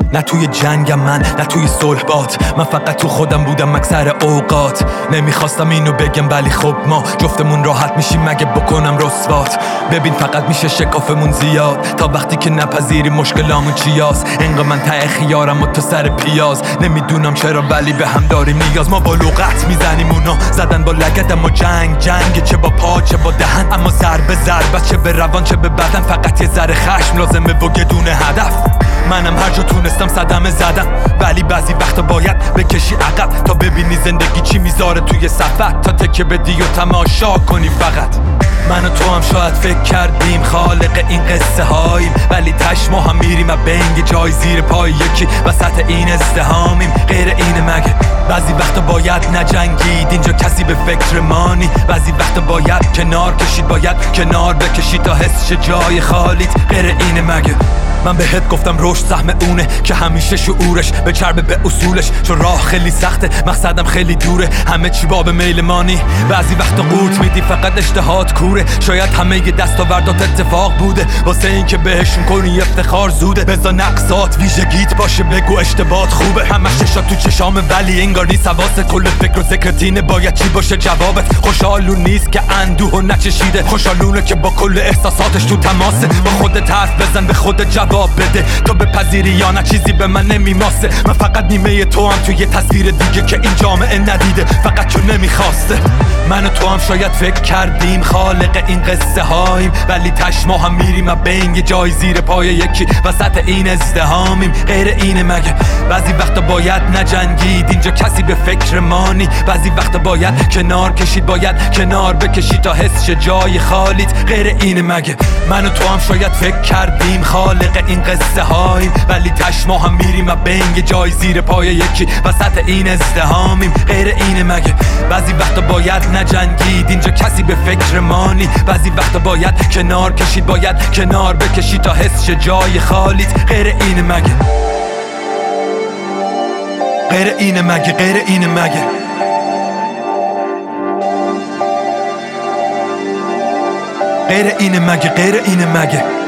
نه توی جنگم من، نه توی صلح بات، من فقط تو خودم بودم اکثر اوقات. نمیخواستم اینو بگم ولی خب ما جفتمون راحت میشیم مگه بکنم رسوات. ببین فقط میشه شکافمون زیاد تا وقتی که نپذیری مشکلامون چیاست. انقدر من ته خیارم و تو سر پیاز، نمیدونم چرا ولی به هم داریم نیاز. ما با لغت میزنیم اونا زدن با لگد، اما جنگ چه با پا چه با دهن، اما ضربه چه به روان چه به بدن. فقط یه ذره خشم لازمه و یه دونه هدف. منم هر جا تونستم صدمه زدم، ولی بعضی وقتا باید بکشی عقب تا ببینی زندگی چی میذاره توی صفت، تا تکه بدی و تماشا کنی فقط. من و تو هم شاید فکر کردیم خالق این قصه هاییم، ولی تش ما هم میریم و بینگ جای زیر پای یکی وسط این ازدهامیم. غیر اینه مگه؟ بعضی وقتا باید نجنگید اینجا کسی به فکر مانی، بعضی وقتا باید کنار کشید، باید کنار بکشید تا حس جای خالیت. غیر اینه مگه؟ من بهت گفتم رشد سهم اونه که همیشه شعورش به چربه به اصولش، چون راه خیلی سخته مقصدم خیلی دوره، همه چی باب میل مانی. بعضی وقتا قورت میدی فقط اشتهات کوره، شاید همه ی دستاوردات اتفاق بوده واسه این که بهشون کنی افتخار زوده. بذار نقصات ویژگیت باشه بگو اشتباهات خوبه، همش چشات تو چشام ولی انگار نیست حواست. کل فکر و ذکرتینه باید چی باشه جوابت. خوشحالون نیست که اندوه و نچشیده، خوشحالونه که با کل احساساتش تو تماسه. با خودت حرف بزن به خودت جواب بده، تو بپذیری یا نه چیزی به من نمیماسه. من فقط نیمه تو هم توی تصویر دیگه که این جامعه ندیده، فقط چون نمیخواسته. من و تو هم شاید فکر کردیم خالق این قصه هاییم، ولی تش ما هم میریم و بین یه جای زیر پای یکی وسط این ازدهامیم. غیر اینه مگه؟ بعضی وقتا باید نجنگید اینجا کسی به فکر مانی، بعضی وقتا باید کنار کشید، باید کنار بکشید تا حس شه جای خالیت. غیر اینه مگه؟ من و تو هم شاید فکر کردیم خالق این قصه هاییم، ولی تش ما هم میریم و بین یه جای زیر پای یکی وسط این ازدهامیم. غیر اینه مگه؟ بعضی وقتا باید نجنگید اینجا کسی به فکر مانی، بعضی وقتا باید کنار کشید، باید کنار بکشید تا حس شه جای خالیت. غیر اینه مگه؟ غیر اینه مگه؟ غیر اینه مگه؟ غیر اینه مگه؟ غیر اینه مگه؟